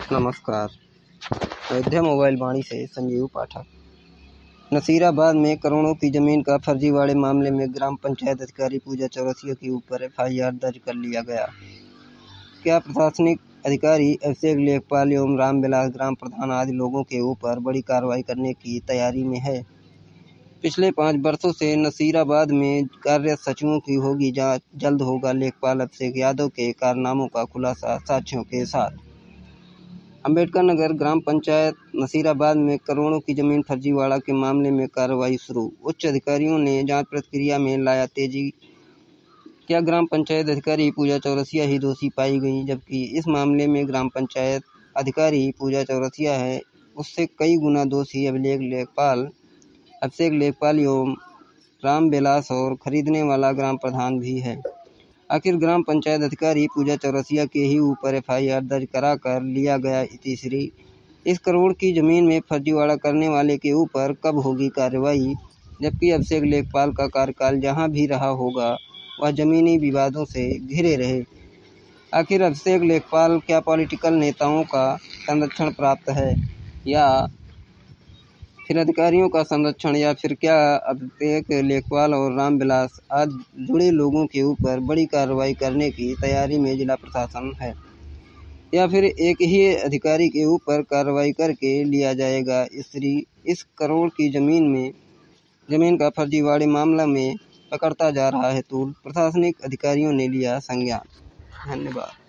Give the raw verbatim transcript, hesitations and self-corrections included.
नमस्कार। अयोध्या मोबाइल वाणी से संजीव पाठक। नसीराबाद में करोड़ों की जमीन का फर्जीवाड़े मामले में ग्राम पंचायत अधिकारी पूजा चौरसिया के ऊपर एफ आई आर दर्ज कर लिया गया। क्या प्रशासनिक अधिकारी अभिषेक लेखपाल एवं रामविलास ग्राम प्रधान आदि लोगों के ऊपर बड़ी कार्रवाई करने की तैयारी में है। पिछले पाँच वर्षों से नसीराबाद में कार्यरत सचिवों की होगी जांच। जल्द होगा लेखपाल अभिषेक यादव के कारनामों का खुलासा साक्ष्यों के साथ। अम्बेडकर नगर ग्राम पंचायत नसीराबाद में करोड़ों की जमीन फर्जीवाड़ा के मामले में कार्रवाई शुरू। उच्च अधिकारियों ने जांच प्रक्रिया में लाया तेजी। क्या ग्राम पंचायत अधिकारी पूजा चौरसिया ही दोषी पाई गई, जबकि इस मामले में ग्राम पंचायत अधिकारी पूजा चौरसिया है, उससे कई गुना दोषी अभिलेख लेखपाल अभिषेक लेखपाल एवं रामविलास और खरीदने वाला ग्राम प्रधान भी है। आखिर ग्राम पंचायत अधिकारी पूजा चौरसिया के ही ऊपर एफ आई आर दर्ज करा कर लिया गया तीसरी। इस करोड़ की जमीन में फर्जीवाड़ा करने वाले के ऊपर कब होगी कार्रवाई, जबकि अभिषेक लेखपाल का कार्यकाल जहां भी रहा होगा वह जमीनी विवादों से घिरे रहे। आखिर अभिषेक लेखपाल क्या पॉलिटिकल नेताओं का संरक्षण प्राप्त है, या फिर अधिकारियों का संरक्षण, या फिर क्या अभिषेक लेखपाल और रामविलास आज जुड़े लोगों के ऊपर बड़ी कार्रवाई करने की तैयारी में जिला प्रशासन है, या फिर एक ही अधिकारी के ऊपर कार्रवाई करके लिया जाएगा इस्त्री। इस करोड़ की जमीन में जमीन का फर्जीवाड़े मामला में पकड़ता जा रहा है तूल। प्रशासनिक अधिकारियों ने लिया संज्ञान। धन्यवाद।